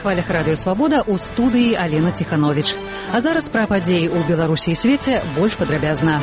хвалях радыё «Свабода» ў студыі Алена Ціхановіч. А зараз пра падзеі ў Беларусі і свеце больш падрабязна.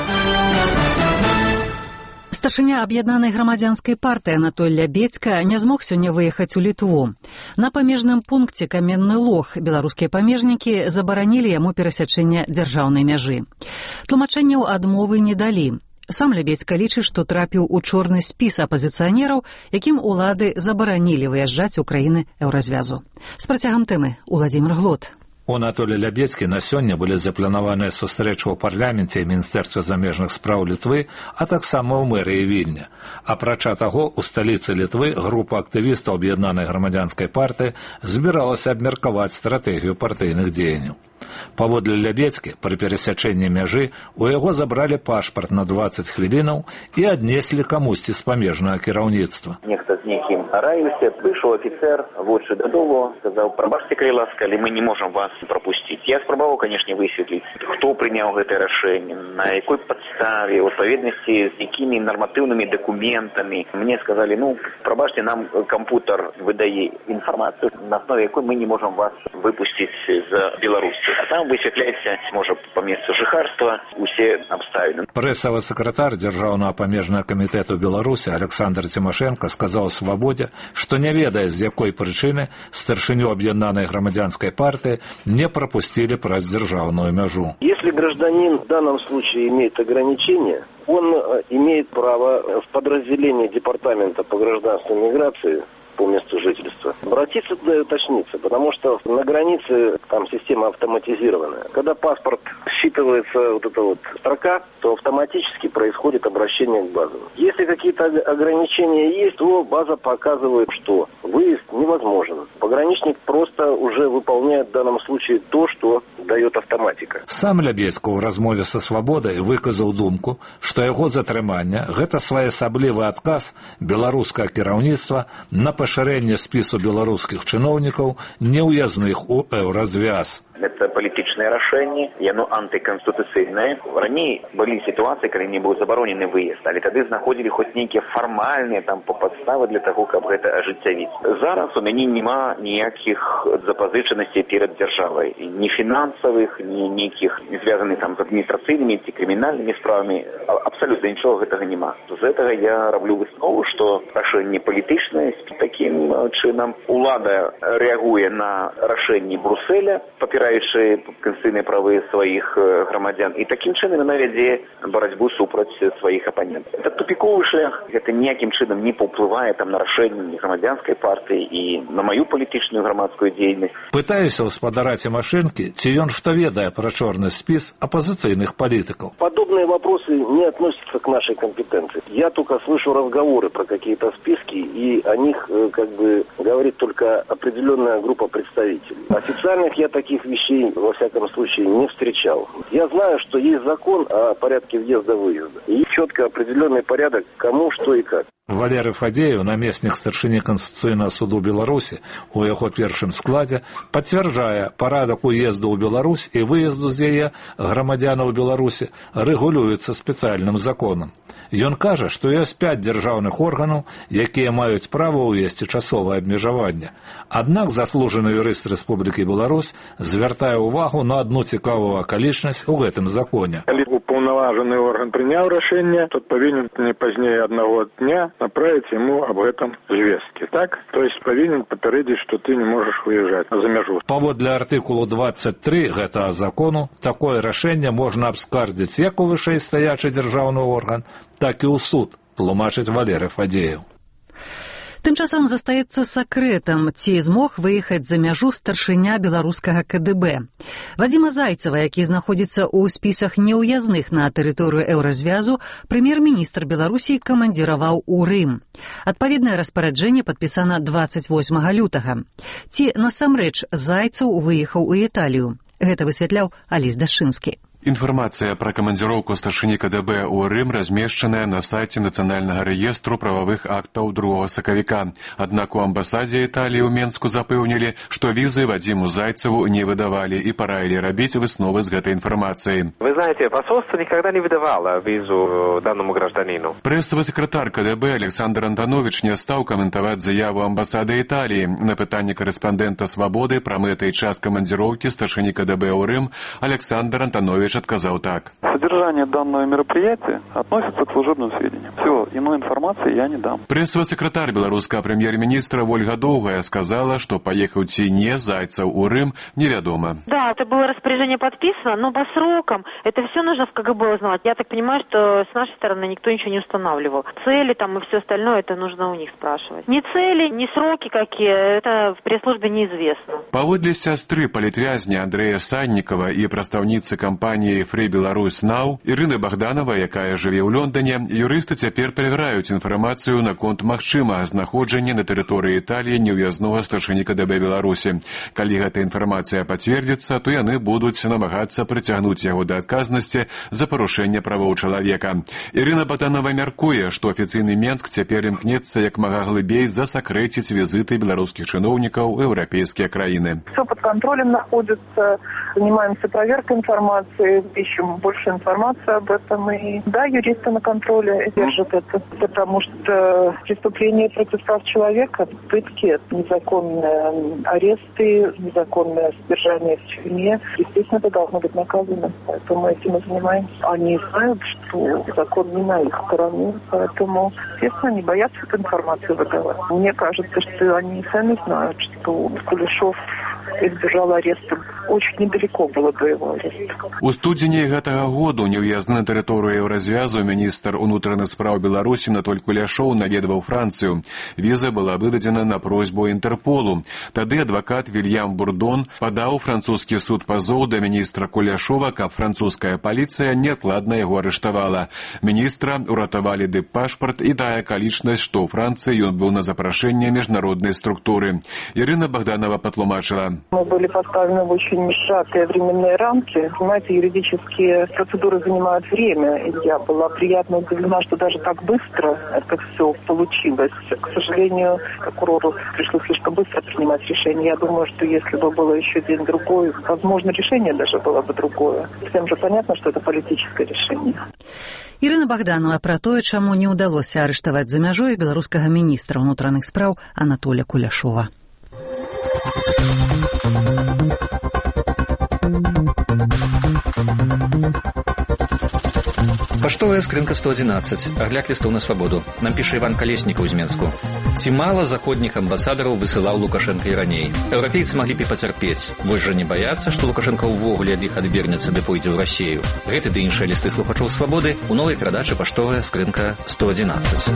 Старшыня аб'яднанай грамадзянскай партыі Анатоль Лябедзька не змог сёння выехаць у Літву. На памежным пункце Каменны Лог беларускія памежнікі забаранілі яму перасячэнне дзяржаўнай мяжы. Тлумачэнняў адмовы не далі. Сам Лябедзька лічыць, што трапіў у чорны спіс апазіцыянераў, якім улады забаранілі выязджаць у краіны еўразвязу. З працягам тэмы Уладзімір Глот. У Анатолія Лябедзькі на сёння былі запланаваныя сустрэчы ў парламенце і Міністэрстве замежных спраў Літвы, а таксама ў мэрыі Вільня. Апрача таго, у сталіцы Літвы група актывістаў аб'яднанай грамадзянскай партыі збіралася абмеркаваць стратэгію партыйных дзеянняў. Паводле Лябедзькі, пры перасячэнні мяжы у яго забралі пашпарт на 20 хвілінаў і аднеслі камусьці з памежнага кіраўніцтва. Нехта з некім раіўся, прыйшоў афіцер, вочы дадолу, сказаў: «Прабачце, калі ласка, але мы не можам вас пропусціць». Я спрабаваў, канешне, высветліць, хто прыняў гэтае рашэнне, на якой падставе, у адпаведнасці з якімі нарматыўнымі дакументамі. Мне сказалі: прабачце, нам кампутар выдае інфармацыю, на аснове якой мы не можам вас выпусціць з Беларусі. А там высвятляецца, можа, па месцу жыхарства усе абставіны. Прэсавы сакратар Дзяржаўнага памежнага камітэту Беларусі Александр Цімашэнка сказаў «Свабодзе», што не ведае, з якой прычыны старшыню аб'яднанай грамадзянскай партыі не пропустили праз дзяржаўную мяжу. Если гражданин в данном случае имеет ограничения, он имеет право в подразделении Департамента по гражданству и миграции по месту жительства обратиться туда и уточниться, потому что на границе там система автоматизированная. Когда паспорт считывается вот эта вот строка, то автоматически происходит обращение к базам. Если какие-то ограничения есть, то база показывает, что выезд невозможен. Пограничник просто уже выполняет в данном случае то, что дает автоматика. Сам Лябедзька ў размове са «Свабодай» выказаў думку, што яго затрыманне – гэта своеасаблівы адказ беларускага кіраўніцтва на пашырэнне спісу беларускіх чыноўнікаў неўязных у еўразвяз. Это палітычнае рашэнне, яно антыканстытуцыйнае. Раней былі сітуацыі, калі не быў забаронены выезд, але тады знаходзілі хоць нейкія фармальныя там падставы для таго, каб гэта ажыццявіць. Зараз у мяне няма ніякіх запазычанасцей перад дзяржавай, ні фінансавых, ні нейкіх звязаных там з адміністрацыйнымі ці крымінальнымі справамі. Абсалютна нічога гэтага няма. З гэтага я раблю выснову, што рашэнне палітычнае. Такім чынам улада рэагуе на рашэнні Брусэля, папіраючы канстытуцыйныя правы сваіх грамадзян, і такім чынам яна вядзе барацьбу супраць сваіх апанентаў. Это тупіковы шлях, гэта ніякім чынам не паўплывае там на рашэнне грамадзянскай партыі і на маю палітычную грамадскую дзейнасць. Пытаюся ў спадара Цімашэнкі, ці ён што ведае пра чорны спіс апозіцыйных палітыкаў. Подобные вопросы не относятся к нашей компетенции. Я только слышу разговоры про какие-то списки, и о них как бы говорит только определенная группа представителей. Официальных я таких вещей, во всяком случае, не встречал. Я знаю, что есть закон о порядке въезда-выезда. И четко определенный порядок, кому, что и как. Валерый Фадеев, намеснік старшыні Канстытуцыйнага суду Беларусі, у яго першым складзе пацвярджае, парадак уезду ў Беларусь і выезду з яе грамадзянаў Беларусі рэгулюецца спецыяльным законам. Ён кажа, што ёсць 5 дзяржаўных органаў, якія маюць права ўвесці часовае абмежаванне. Аднак заслужаны юрыст Рэспублікі Беларусь звяртае ўвагу на адну цікавую акалічнасць у гэтым законе. Калі уполномаженный орган принял решение, тот повинен не позднее 1 дня направить ему об этом звестки. Так? То есть повинен попередить, что ты не можешь выезжать за мяжу. Паводле артыкулу 23 гэтага закону, такое рашэнне можна абскардзіць як у вышэйстаячы дзяржаўны орган, так і ў суд, тлумачыць Валерый Фадеев. Тым часам застаецца сакрэтам, ці змог выехаць за мяжу старшыня беларускага КДБ. Вадзіма Зайцева, які знаходзіцца ў спісах неўязных на тэрыторыю еўразвязу, прэм'ер-міністр Беларусі камандзіраваў у Рым. Адпаведнае распараджэнне падпісана 28 лютага. Ці насамрэч Зайцев выехаў у Італію? Гэта высвятляў Аліс Дашынскі. Інфармацыя пра камандзіроўку старшыні КДБ ў Рым размешчаная на сайце Нацыянальнага рэестру прававых актаў 2 сакавіка. Аднак у амбасадзе Італіі ў Менску запэўнілі, што візы Вадзіму Зайцеву не выдавалі і параілі рабіць высновы з гэтай інфармацыі. Вы знаете, посольство никогда не выдавало визу данному гражданину. Прэсавы сакратар КДБ Александр Антанович не стаў каментаваць заяву амбасады Італіі. На пытанне корэспандэнта «Свободы» пра мэты і час камандзіроўкі старшыні КДБ ў Рым Александр Антанович отказал так. Содержание данного мероприятия относится к служебным сведениям. Все, иной информации я не дам. Прессовый секретарь белорусского премьер-министра Ольга Доўгая сказала, что поехать ці не Зайцев у Рым невядомо. Да, это было распоряжение подписано, но по срокам это все нужно в КГБ узнавать. Я так понимаю, что с нашей стороны никто ничего не устанавливал. Цели там и все остальное, это нужно у них спрашивать. Ни цели, ни сроки какие, это в пресс-службе неизвестно. Паводле сястры палітвязня Андрея Санникова и прадстаўніцы кампаніі Free Belarus Now Ірыны Богданова, якая жыве ў Лондоне, юрысты цяпер правяраюць інфармацыю наконт магчымага знаходжання на тэрыторыі Італіі неўязнога старшыні КДБ Беларусі. Калі гэта інфармацыя пацвердзіцца, то яны будуць намагацца прыцягнуць яго да адказнасці за парушэнне правоў чалавека. Ірына Богданова мяркуе, што афіцыйны Менск цяпер імкнецца як мага глыбей засакрэціць візіты беларускіх чыноўнікаў у еўрапейскія краіны. Все под контролем находится, занимаемся проверкой информации, ищем больше информации об этом. И да, юристы на контроле держат это, потому что преступление против прав человека, пытки, незаконные аресты, незаконное содержание в тюрьме, естественно, это должно быть наказано. Поэтому этим и занимаемся. Они знают, что закон не на их стороне, поэтому, естественно, они боятся эту информацию выдавать. Мне кажется, что они сами знают, что Кулешов избежал ареста. Очень недалеко было до его ареста. У студзені гэтага году неўязны на тэрыторыю еўразвязу міністр унутраных спраў Беларусі Анатоль Куляшоў наведваў Францыю. Віза была выдадзена на просьбу Інтэрполу. Тады адвакат Вільям Бурдон падаў французскі суд пазоў да міністра Куляшова, каб французская паліцыя неадкладна яго арыштавала. Міністра ўратавалі дыппашпарт і тая акалічнасць, што ў Францыі ён быў на запрашэнне міжнароднай структуры. Ірына Богданова патлумачыла. Мы были поставлены в очень сжатые временные рамки. Понимаете, юридические процедуры занимают время. И я была приятно удивлена, что даже так быстро это все получилось. К сожалению, прокурору пришлось слишком быстро принимать решение. Я думаю, что если бы было еще день-другой, возможно, решение даже было бы другое. Всем же понятно, что это политическое решение. Ірына Богданова пра тое, чаму не ўдалося арыштаваць за мяжой беларускага міністра ўнутраных спраў Анатоля Куляшова. Паштовая скрынка 111. Агляд лістоў на свабоду. Нам піша Іван Калеснікаў з Менску. Ці мала заходніх амбасадараў высылаў Лукашенка і раней? Еўрапейцы маглі б і пацярпець. Вось жа не баяцца, што Лукашенка ўвогуле ад іх адвернецца ды пойдзе ў Расію. Гэты ды іншыя лісты слухачоў свабоды у новай перадачы паштовая скрынка 111.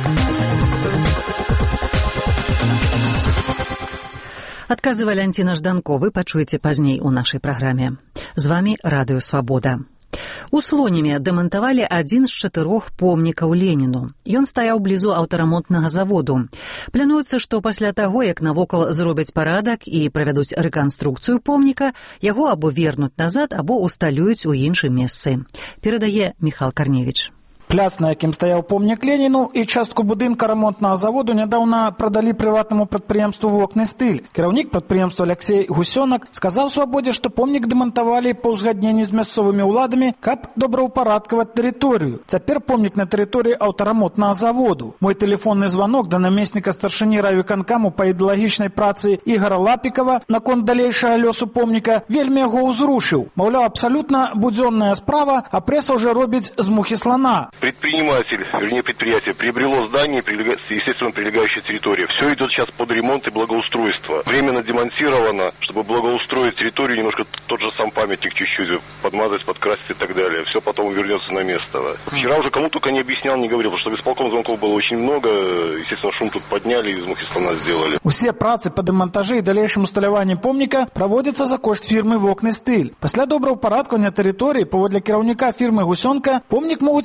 Адказы Валянціна Жданко вы пачуеце пазней у нашай праграме. З вамі Радыё Свабода. У Слоніме дэмантавалі адзін з 4 помнікаў Леніну. Ён стаяў блізу аўтарамонтнага заводу. Плануецца, што пасля таго, як навокал зробяць парадак і правядуць рэканструкцыю помніка, яго або вернуць назад, або усталююць у іншым месцы. Перадае Міхал Карневіч. Пляц, на якім стаяў помнік Леніну, і частку будынка рамонтнага заводу нядаўна прадалі прыватнаму прадпрыемству «Вокны стыль». Кіраўнік прадпрыемства Алексей Гусёнак сказаў «Свабодзе», што помнік дэмантавалі па ўзгадненні з мясцовымі ўладамі, каб добраўпарадкаваць тэрыторыю. Цяпер помнік на тэрыторыі аўтарамонтнага заводу. Мой тэлефонны званок да намесніка старшыні райвыканкаму па ідэалагічнай працы Ігара Лапікава наконт далейшага лёсу помніка вельмі яго ўзрушыў. Маўляў, абсалютна будзённая справа, а прэса ўжо робіць з мухі слана. Предприниматель, вернее предприятие, приобрело здание, естественно, прилегающая территория. Все идет сейчас под ремонт и благоустройство. Временно демонтировано, чтобы благоустроить территорию, немножко тот же сам памятник чуть-чуть подмазать, подкрасить и так далее. Все потом вернется на место. Вчера уже кому только не объяснял, не говорил, потому что в исполком звонков было очень много. Естественно, шум тут подняли и из мухи слона сделали. Усе працы по дэмантажы і далейшым усталяванні помніка праводзяцца за кошт фірмы «Вокны стыль». Пасля добраўпарадкавання тэрыторыі, паводле кіраўніка фірмы Гусёнка, помнік могуць вярнуць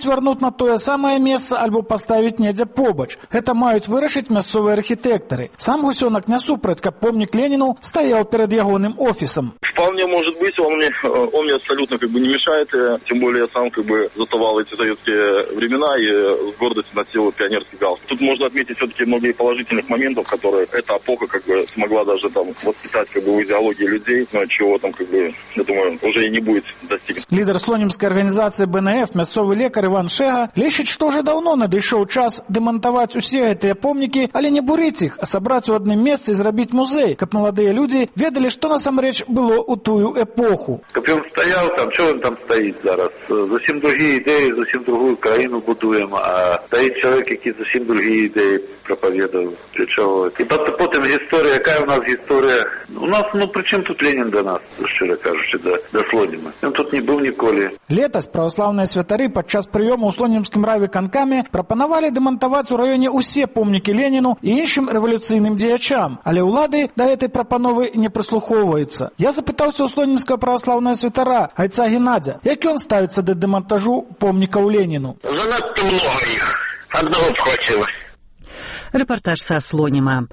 на тое самае месца альбо паставіць недзе побач. Гэта маюць вырашыць мясцовыя архітэктары. Сам Гусёнак не супраць, каб помнік Леніну стаяў перед ягоным офисом. Вполне может быть, он мне абсолютно не мешает, тем более я сам застывал эти советские времена и с гордостью носил пионерский галстук. Тут можно отметить все-таки много положительных моментов, которые эта эпоха смогла даже воспитать в идеологии людей, но чего я думаю, уже и не будет достигнуто. Лидер слонімскай арганізацыі БНФ, мясцовы лекар Іван Шега, лічыць, што ўжо даўно надышоў час дэмантаваць усе гэтыя помнікі, але не бурыць іх, а сабраць у адным месцы і зрабіць музей, каб маладыя людзі ведалі, што насамрэч было ў тую эпоху. Каб ён стаяў там, чого він там стаіць зараз? Зусім другі ідэі, зусім другую краіну будуем, а стаіць чалавек, які зусім другі ідэі прапаведаў. Для чого? І потым гісторыя, якая у нас гісторыя? У нас, пры чым тут Ленін да нас, шчыра кажучы, да Слоніма? Ён тут не быў ніколі. Летась праваслаўныя святары падчас прыёму ў слонімскім райвыканкаме прапанавалі дэмантаваць у раёне ўсе помнікі Леніну і іншым рэвалюцыйным дзеячам, але ўлады да гэтай прапановы не прыслухоўваюцца. Я запытаўся ў слонімскага праваслаўнага святара Айца Геннадзя, як ён ставіцца да дэмантажу помнікаў Леніну. Занадта много іх. Одного б хватило. Рэпартаж са Слоніма.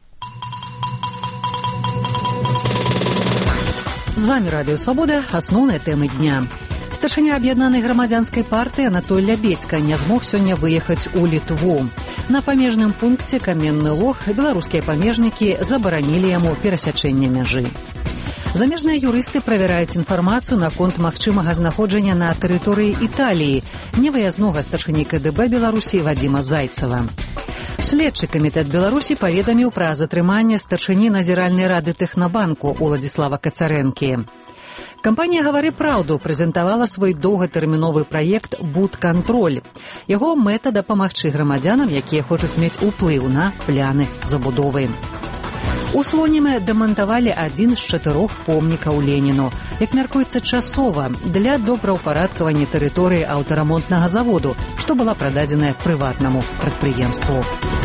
З вами Радыё Свабода, асноўныя тэмы дня. Старшыня аб'яднанай грамадзянскай партыі Анатоль Лябедзька не змог сёння выехаць у Літву. На памежным пункце Каменны Лог беларускія памежнікі забаранілі яму перасячэнне мяжы. Замежныя юрысты правяраюць інфармацыю наконт магчымага знаходжання на тэрыторыі Італіі невыязнога старшыні КДБ Беларусі Вадзіма Зайцева. Следчы камітэт Беларусі паведаміў пра затрыманне старшыні Назіральнай рады Тэхнабанку Уладзіслава Кацарэнкі. Кампанія «Гавары праўду» прэзентавала свой доўгатэрміновы праект «Будкантроль». Яго мэта дапамагчы грамадзянам, якія хочуць мець уплыў на пляны забудовы. У Слоніме дэмантавалі адзін з 4 помнікаў Леніну, як мяркуецца часова, для добраўпарадкавання тэрыторыі аўтарамонтнага заводу, што была прададзеная прыватнаму прадпрыемству.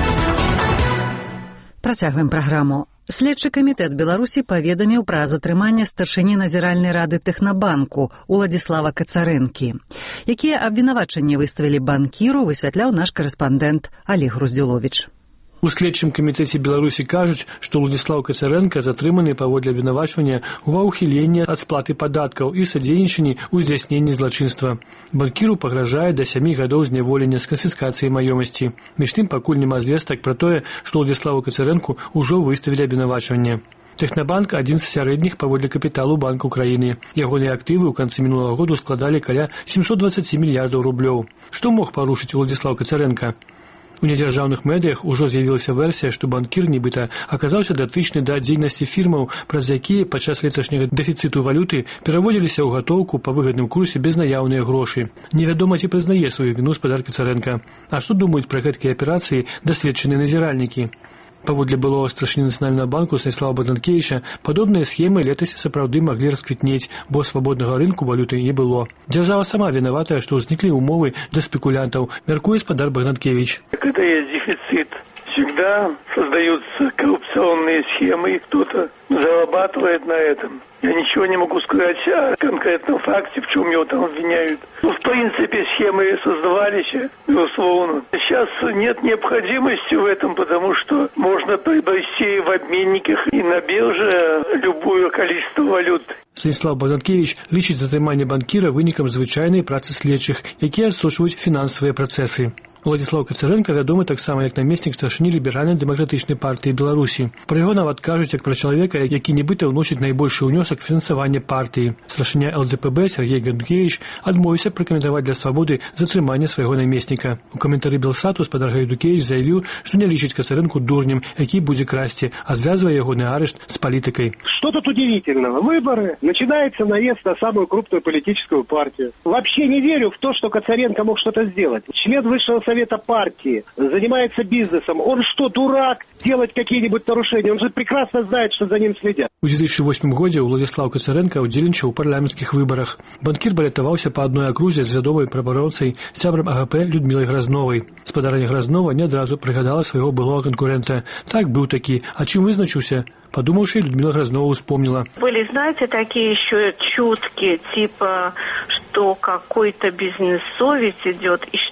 Працягваем праграму. Следчы камітэт Беларусі паведаміў пра затрыманне старшыні Назіральнай рады Тэхнабанку Уладзіслава Кацарэнкі. Якія абвінавачанні выставілі банкіру, высвятляў наш карэспандэнт Олег Груздзіловіч. У следчым камітэце Беларусі кажуць, што Уладзіслаў Кацарэнка затрыманы паводле абвінавачвання ва ўхіленні ад сплаты падаткаў і садзейнічанні ў здзяйсненні злачынства. Банкіру пагражае да 7 гадоў зняволення з канфіскацыяй маёмасці. Між тым пакуль няма звестак пра тое, што Уладзіславу Кацарэнку ўжо выставілі абвінавачванне. Тэхнабанк – адзін з сярэдніх паводле капіталу Банку краіны. Ягоныя актывы ў канцы мінулага году складалі каля 727 мільярдаў рублёў. Што мог парушыць Уладзіслаў Кацарэнка? У недзяржаўных медыях ужо з'явілася версія, што банкір нібыта аказаўся датычны да дзейнасці фірмаў, праз якія падчас леташняга дэфіцыту валюты пераводзіліся ў гатоўку па выгадным курсе без наяўныя грошы. Невядома, ці прызнае сваю віну спадар Кацарэнка. А што думаюць пра гэткія аперацыі дасведчаныя назіральнікі? Паводле былога старшыні Нацыянальнага банку Станіслава Богданкевіча, падобныя схемы летась сапраўды маглі расквітнець, бо свабоднага рынку валюты не было. Дзяржава сама вінаватая, што ўзніклі ўмовы для спекулянтаў, мяркуе спадар Богданкевич. Когда есть дефицит, всегда создаются коррупционные схемы, и кто-то зарабатывает на этом. Я ничего не могу сказать о конкретном факте, в чем его там обвиняют. В принципе, схемы создавались, безусловно. Сейчас нет необходимости в этом, потому что можно приобрести в обменниках и на бирже любое количество валют. Станіслав Богданкевич лічыць затрыманне банкіра вынікам звычайнай працы следчых, якія адсочваюць фінансавыя працэсы. Уладзіслаў Кацарэнка вядомы таксама як намеснік старшыні ліберальна-дэмакратычнай партыі Беларусі. Пра яго нават кажуць як пра чалавека, які нібыта ўносіць найбольшы ўнёсак фінансавання партыі. Старшыня ЛДПБ Сергей Гайдукевич адмовіўся пракаментаваць для свабоды затрыманне свайго намесніка. У каментары Белсату спадар Гайдукевич заявіў, што не лічыць Кацарэнку дурнем, які будзе красці, а звязвае ягоны арышт з палітыкай. Что тут удивительного? Выборы, начинается наезд на самую крупную политическую партию. Вообще не верю в то, что Кацаренко мог что-то сделать. Член Высшего совета партии, занимается бизнесом. Он что, дурак, делать какие-нибудь нарушения? Он же прекрасно знает, что за ним следят. У 2008 годзе Уладзіслаў Кацарэнка ўдзельнічаў у парламенцкіх выбарах. Банкір балятаваўся па адной акрузе з вядомай прабароўцай сябрам АГП Людмілай Гразновай. Спадарня Гразнова не адразу прыгадала свайго былога канкурэнта. Так, быў такі. А чым вызначыўся? Подумавши, Людмила Грознова вспомнила. Были, знаете, такие еще чутки, типа, что какой-то бизнесовец идет, и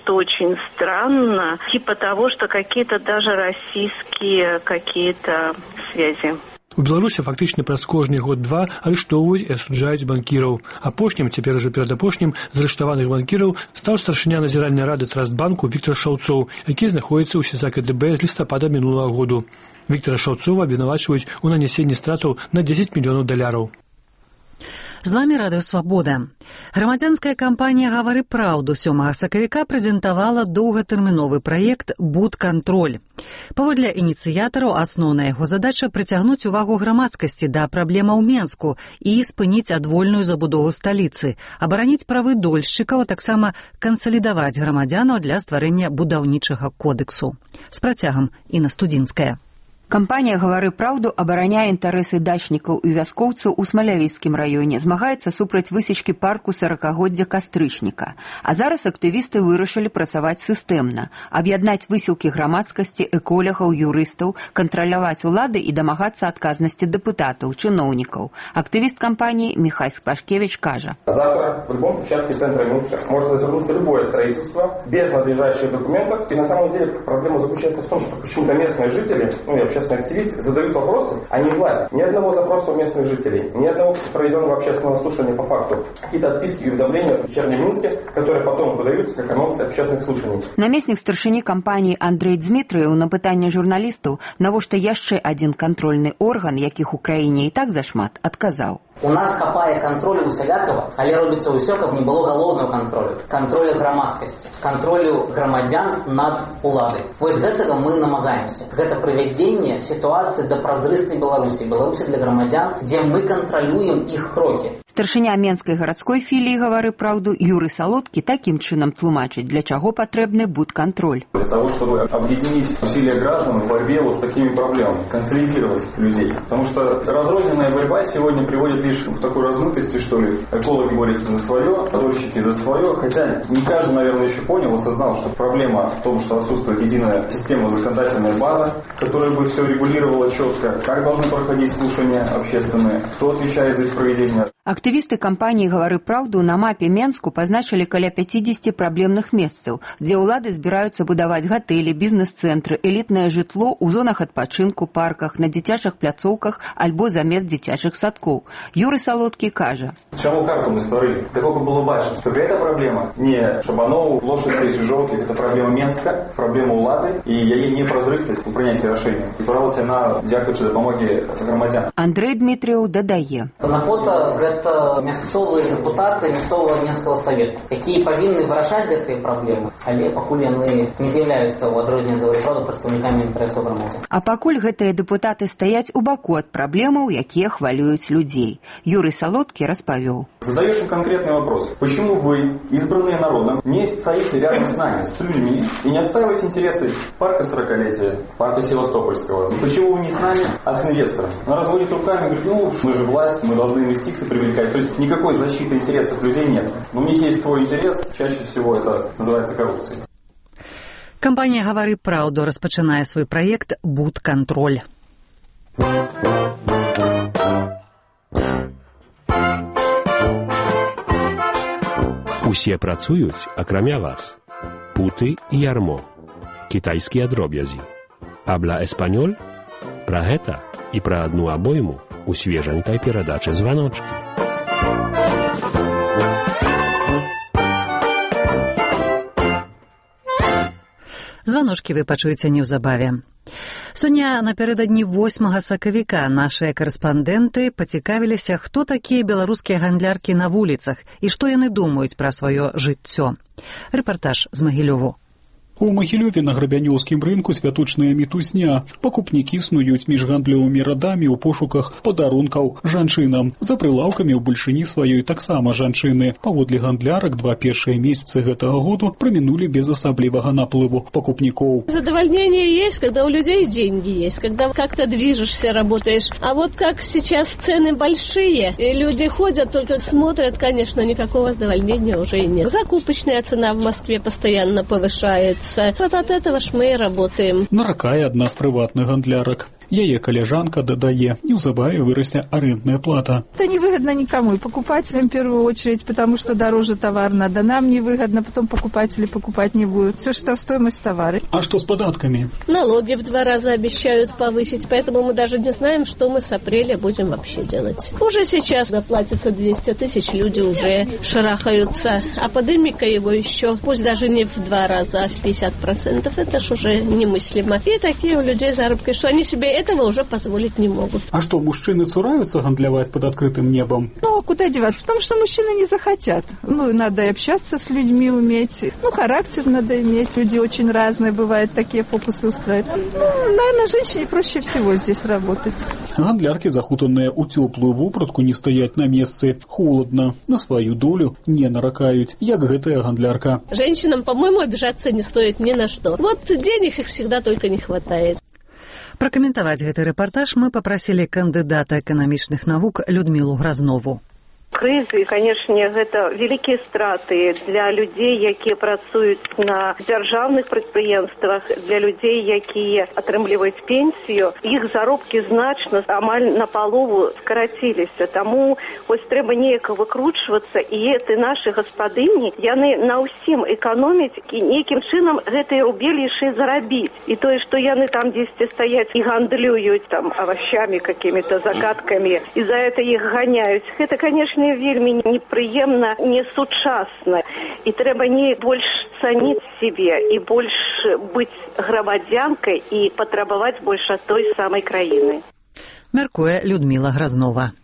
что очень странно, типа того, что какие-то даже российские какие-то связи. У Беларусі фактычна праз кожны год-два арыштоўваюць і асуджаюць банкіраў. Апошнім, цяпер ужо перадапошнім, з арыштаваных банкіраў стаў старшыня назіральнай рады Трастбанку Віктор Шаўцоў, які знаходзіцца ў СІЗА КДБ з лістапада мінулага году. Віктора Шаўцова абвінавачваюць у нанясенні стратаў на $10 мільёнаў. З вами Радыё Свабода. Грамадзянская кампанія «Гавары праўду» 7 сакавіка прэзентавала доўгатэрміновы праект «Будкантроль». Паводле ініцыятараў, асноўная яго задача прыцягнуць увагу грамадскасці да праблемаў Менску і спыніць адвольную забудову сталіцы, абараніць правы дольшчыкаў, а таксама кансалідаваць грамадзянаў для стварэння будаўнічага кодэксу. З працягам Інна Студзінская. Кампанія «Гавары праўду» абараняе інтарэсы дачнікаў і вяскоўцаў у Смалявіцкім раёне, змагаецца супраць высечкі парку 40-годдзя кастрычніка. А зараз актывісты вырашылі працаваць сістэмна, аб'яднаць высілкі грамадскасці, эколагаў, юрыстаў, кантраляваць улады і дамагацца адказнасці дэпутатаў, чыноўнікаў. Актывіст кампании Михаил Пашкевич кажа. Завтра в любом участке центра Минска может развернуться любое строительство без надлежащих документов. И на самом деле проблема заключается в том, что почему-то местные жители, и общественные активисты задают вопросы, а не власть. Ни одного запроса у местных жителей, ни одного проведенного общественного слушания по факту. Какие-то отписки и уведомления в вечернем Минске, которые потом выдаются как анонсы общественных слушаний. Намеснік старшыні кампании Андрей Дмитрыев на пытанне журналістаў, навошта яшчэ один контрольны орган, якіх у краіне і так зашмат, адказаў. У нас хапае кантролю усялякава, але робіцца ўсё, каб не было галоўнага кантролю, кантролю грамадскасці, кантролю грамадзян над уладай. Вось гэтага мы намагаемся. Гэта прывядзенне сітуацыі да празрыстай Беларусі, Беларусі для грамадзян, дзе мы кантралюем іх крокі. Старшыня Менскай гарадской філіі «Гавары праўду» Юрий Солодкі такім чынам тлумачыць, для чаго патрэбны будкантроль. Для того, чтобы объединить усилия граждан в борьбе вот с такими проблемами, консолидировать людей. Потому что разрозненная борьба сегодня приводит лишь в такой размытости, что ли. Экологи борются за свое, подольщики за свое. Хотя не каждый, наверное, еще понял, осознал, что проблема в том, что отсутствует единая система, законодательная база, которая бы все регулировала четко, как должны проходить слушания общественные, кто отвечает за их проведение. Актывісты кампанії «Гавары праўду» на мапе Менску пазначылі каля 50 праблемных месцаў, дзе ўлады збіраюцца будаваць гатэлі, бізнес-цэнтры, элітнае жытло ў зонах адпачынку, парках, на дзіцячых пляцоўках альбо замест дзіцячых садкоў. Юрий Солодкі кажа. Чаму карту мы створили? Для того, каб было бачна, што гэта праблема не Шабаноў, Лошадцы і Чижоўкі, гэта праблема Менска, праблема ўлады і яе непразрыстасць у прыняцці рашэння. Збіралася на дзякуючы дапамогі грамадзян. Андрей Дмитрыев дадае. На фото гэта мясцовыя дэпутаты мясцовага Менскага савета, якія павінны вырашаць гэтыя праблемы, але пакуль яны не з'яўляюцца ў адрозненне ад «Гавары праўду» прадстаўнікамі інтарэсаў грамадзян. А пакуль гэтыя дэпутаты стаяць у баку ад праблемаў, якія хвалююць людей. Юрий Солодкі распавёў. Задаешь им конкретный вопрос. Почему вы, избранные народом, не стоите рядом с нами, с людьми, и не отстаиваете интересы парка 40-летия, парка Севастопольского? Почему вы не с нами, а с инвестором? Он разводит руками и говорит, мы же власть, мы должны инвестиции привлекать. То есть никакой защиты интересов людей нет. Но у них есть свой интерес, чаще всего это называется коррупцией. Кампанія «Гавары праўду» распачынае свой праект «Будкантроль». Усе працуюць, акрамя вас. Путы і ярмо. Кітайскія дробязі. Абла эспанёль? Пра гэта і пра адну абойму у свежанькай перадачы «Званочкі». Званочкі вы пачуеце неўзабаве. Сёння напярэдадні 8 сакавіка нашыя карэспандэнты пацікавіліся, хто такія беларускія гандляркі на вуліцах і што яны думаюць пра сваё жыццё. Рэпартаж з Магілёву. У Магілёве на Грабянёўскім рынку святочная мітусня. Пакупнікі снуюць між гандлёвымі радамі ў пошуках падарункаў жанчынам. За прылаўкамі ў бальшыні сваёй таксама жанчыны. Паводле гандлярак, 2 першыя месяцы гэтага году прамінулі без асаблівага наплыву пакупнікоў. Задовольнение есть, когда у людей деньги есть, когда как-то движешься, работаешь. А вот как сейчас цены большие, и люди ходят, только смотрят, конечно, никакого задовольнения уже и нет. Закупочная цена в Москве постоянно повышается. Вот от этого ж мы и работаем. Наракае адна з прыватных гандлярак. Яе каляжанка дадае, неўзабаве вырасце арэндная плата. Это невыгодно никому, и покупателям в первую очередь, потому что дороже товар надо. Нам невыгодно, потом покупатели покупать не будут. Все, что стоимость товара. А что с податками? Налоги в 2 раза обещают повысить, поэтому мы даже не знаем, что мы с апреля будем вообще делать. Уже сейчас наплатится 200 тысяч, люди уже шарахаются, а подымика его еще, пусть даже не в 2 раза, а в 50%, это ж уже немыслимо. И такие у людей заработки, что они себе этого уже позволить не могут. А что, мужчины цураются гандлявать под открытым небом? Ну, а куда деваться? Потому что мужчины не захотят. Ну, надо и общаться с людьми уметь. Ну, характер надо иметь. Люди очень разные, бывают такие фокусы устраивают. Ну, наверное, женщине проще всего здесь работать. Гандлярки, захутанные у теплую вопратку, не стоять на месте. Холодно. На свою долю не наракают, як гэтая гандлярка. Женщинам, по-моему, обижаться не стоит ни на что. Вот денег их всегда только не хватает. Пракаментаваць гэты рэпартаж мы папрасілі кандыдата эканамічных навук Людмілу Гразнову. Крызы, канешне, гэта вялікія страты для людзей, якія працуюць на дзяржаўных прадпрыемствах, для людзей, якія атрымліваюць пенсію. Іх заробкі значна, амаль напалову скараціліся. Таму вось трэба неяк выкручвацца, і эти нашы гаспадыні, яны на ўсім эканоміць і нейкім чынам гэтыя рубелі яшчэ зарабіць. І тое, што яны там дзесьці стаяць і гандлююць там авощамі, какими-то загадкамі, і за это іх ганяюць. Гэта, канешне, вельмі непрыемна, несучасна. І трэба не больш цаніць сябе і больш быць грамадзянкай і патрабаваць больш ад той самай краіны. Мяркуе Людміла Гразнова.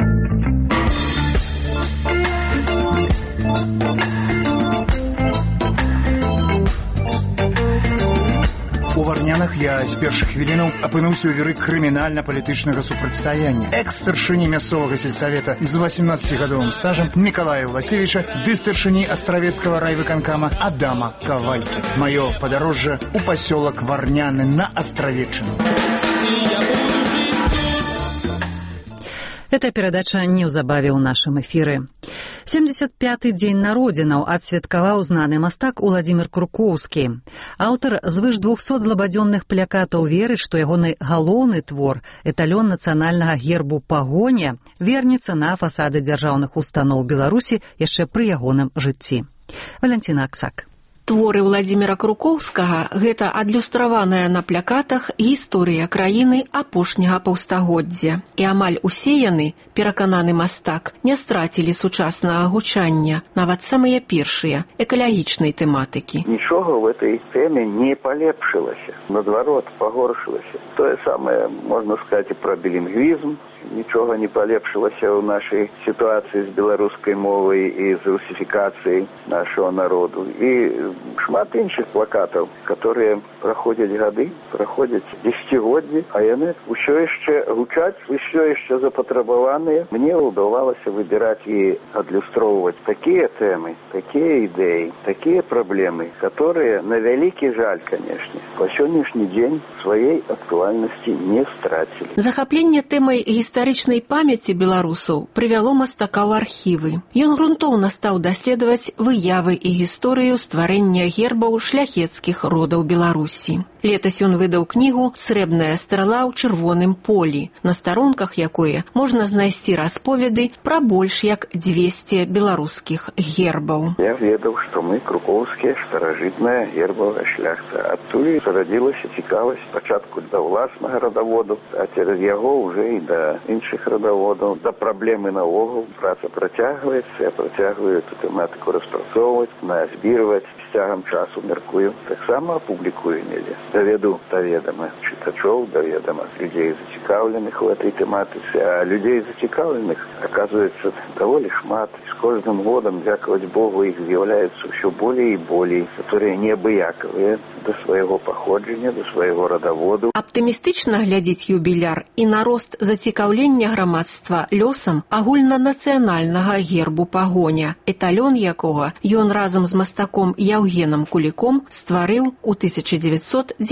У Варнянах я з першых хвілінаў апынуўся ў віры крымінальна-палітычнага супрацьстаяння. Экс-старшыні мясцовага сельсавета з 18-гадовым стажам Мікалая Власевіча ды старшыні астравецкага райвыканкама Адама Кавалькі. Маё падарожжа ў пасёлак Варняны на Астравеччыну. Эта перадача неўзабаве ў нашым эфіры. 75-й дзень народзінаў адсвяткаваў знаны мастак Уладзімір Круковскі. Аўтар звыш 200 злабадзённых плакатаў верыць, што ягоны галоўны твор, эталён нацыянальнага гербу пагоня, вернецца на фасады дзяржаўных устаноў Беларусі яшчэ пры ягоным жыцці. Валянціна Аксак. Творы Уладзіміра Круковскага – гэта адлюстраваная на плакатах гісторыя краіны апошняга паўстагоддзя. І амаль усе яны, перакананы мастак, не страцілі сучаснага гучання, нават самыя першыя, экалагічнай тэматыкі. Нічога ў этой тэме не палепшылася, наадварот, пагоршылася. Тое самае можна сказаць і пра білінгвізм. Нічога не палепшылася ў нашай сітуацыі з беларускай мовай і з русіфікацыяй нашого народу. І шмат іншых плакатаў, которые праходзяць гады, праходзяць дзесяцігоддзі, а яны ўсё яшчэ гучаць, ўсё яшчэ запатрабаваныя. Мне ўдавалася выбіраць і адлюстроўваць такія тэмы, такія ідэі, такія праблемы, которые, на вялікі жаль, канешне, па сённяшні дзень сваёй актуальнасці не страцілі. Захапленне тэмай гістарычнай памяці беларусаў прывяло мастака ў архівы. Ён грунтоўна стаў даследаваць выявы і гісторыю стварэння гербаў шляхецкіх родаў Беларусі. Летась ён выдаў кнігу «Срэбная страла ў чырвоным полі», на старонках якое можна знайсці расповеды пра больш як 200 беларускіх гербаў. Я ведаў, што мы крукоўскія старажытная гербавая шляхта. Адтуль зарадзілася цікавасць спачатку да ўласнага радаводу, а цераз яго ўжо і да іншых радаводаў, да праблемы наогул. Праца працягваецца, я працягваю эту тэматыку распрацоўваць, назбірваць, з цягам часу мяркую. Таксама апублікую недзе. Даведу да ведама чытачоў, да ведама людзей зацікаўленых у этой тэматыцы, а людзей зацікаўленых, оказывается, даволі шмат. З кожным годам, дзякаваць Богу, іх з'яўляецца ўсё болей і болей, которые неабыякавыя да свайго паходжання, да свайго радаводу. Аптымістычна глядзіць юбіляр і на рост зацікаўлення грамадства лёсам агульнанацыянальнага гербу пагоня, эталён якога ён разам з мастаком Яўгенам Куліком стварыў у 1991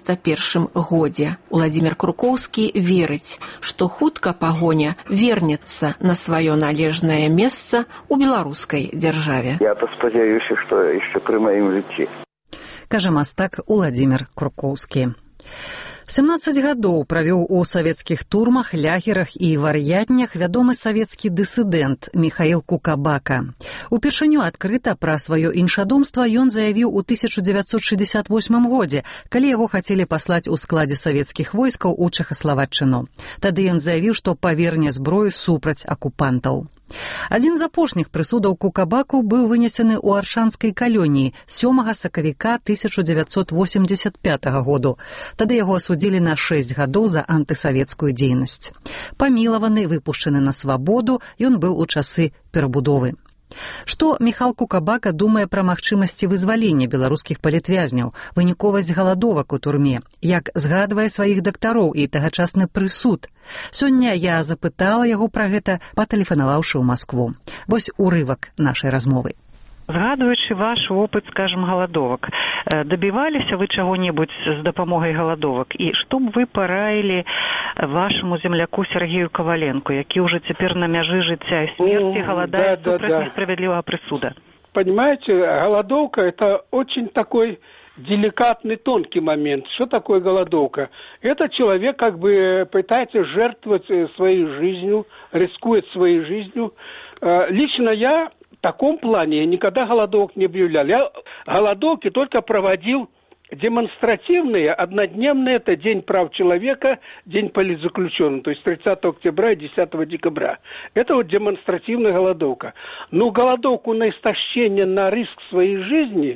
годзе. Уладзімір Круковскі верыць, што хутка пагоня вернецца на сваё належнае месца ў беларускай дзяржаве. Я спадзяюся, што яшчэ пры маім жыцці. Кажа мастак Уладзімір Круковскі. 17 гадоў правёў у савецкіх турмах, лягерах і вар'ятнях вядомы савецкі дысідэнт Міхаіл Кукабака. Упершыню адкрыта пра сваё іншадумства ён заявіў у 1968 годзе, калі яго хацелі паслаць у складзе савецкіх войскаў у Чэхаславаччыну. Тады ён заявіў, што паверне зброю супраць акупантаў. Адзін з апошніх прысудаў Кукабаку быў вынесены ў аршанскай калоніі 7 сакавіка 1985 году. Тады яго асудзілі на 6 гадоў за антысавецкую дзейнасць. Памілаваны, выпушчаны на свабоду, ён быў у часы перабудовы. Што Міхал Кукабака думае пра магчымасці вызвалення беларускіх палітвязняў, выніковасць галадовак у турме, як згадвае сваіх дактароў і тагачасны прысуд? Сёння я запытала яго пра гэта, патэлефанаваўшы ў Маскву. Вось урывак нашай размовы. Згадуючы ваш опыт, скажем, галадовак, дабіваліся вы чаго-небудзь з дапамогай галадовак? І што б вы параілі вашаму земляку Сергею Коваленко, які ўжо цяпер на мяжы жыцця і смерці галадае супраць несправедливого присуда? Понимаете, голодовка – это очень такой деликатный, тонкий момент. Что такое голодовка? Это человек как бы пытается жертвовать своей жизнью, рискует своей жизнью. Лично я в таком плане я никогда голодовок не объявлял. Я голодовки только проводил демонстративные, однодневные. Это День прав человека, День политзаключенных, то есть 30 октября и 10 декабря. Это вот демонстративная голодовка. Но голодовку на истощение, на риск своей жизни,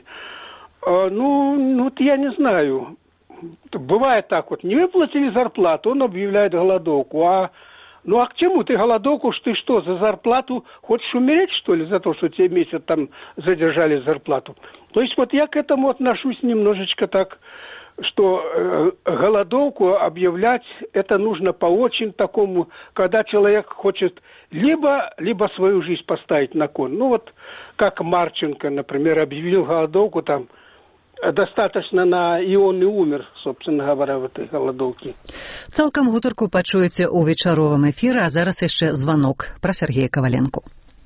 ну я не знаю. Бывает так вот, не выплатили зарплату, он объявляет голодовку, Ну а к чему ты голодовку? Ты что, за зарплату хочешь умереть, что ли, за то, что тебе месяц там задержали зарплату? То есть вот я к этому отношусь немножечко так, что голодовку объявлять это нужно по очень такому, когда человек хочет либо свою жизнь поставить на кон. Ну вот как Марченко, например, объявил голодовку там, достаточно и он и умер, собственно говоря, в этой голодовке. Цалкам гутарку пачуеце ў вечаровым эфіры, а зараз яшчэ званок пра Сергея Коваленко.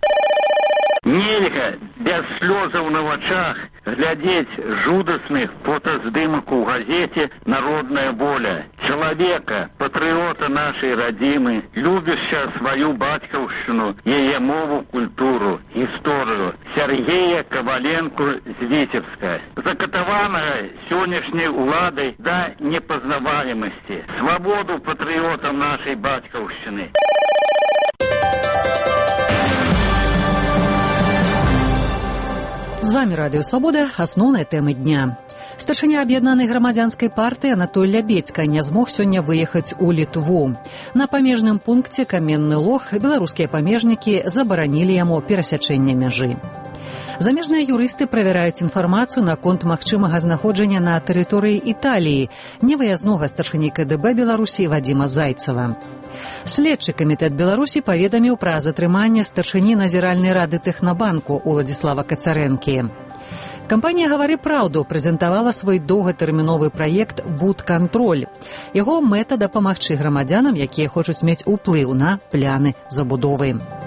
Нельга без слёзаў на вачах глядзець жудасных фотаздымак у газете «Народная воля». Человека, патрыота нашай радзімы, любяща сваю бацькаўшчыну, яе мову, культуру, гісторыю, Сергея Коваленко з Віцебска, закатаванага сённяшняй уладай да непазнавальнасці, свабоду патрыотам нашай бацькаўшчыны. З вами Радыё Свабода, асноўныя тэмы дня. Старшыня аб'яднанай грамадзянскай партыі Анатоль Лябедзька не змог сёння выехаць у Літву. На памежным пункце Каменны Лог беларускія памежнікі забаранілі яму перасячэнне мяжы. Замежныя юрысты правяраюць інфармацыю наконт магчымага знаходжання на тэрыторыі Італіі невыязнога старшыні КДБ Беларусі Вадзіма Зайцева. Следчы камітэт Беларусі паведаміў пра затрыманне старшыні назіральнай рады Тэхнабанку Уладзіслава Кацарэнкі. Кампанія «Гавары праўду» прэзентавала свой доўгатэрміновы праект «Будкантроль». Яго мэта дапамагчы грамадзянам, якія хочуць мець уплыў на пляны забудовы.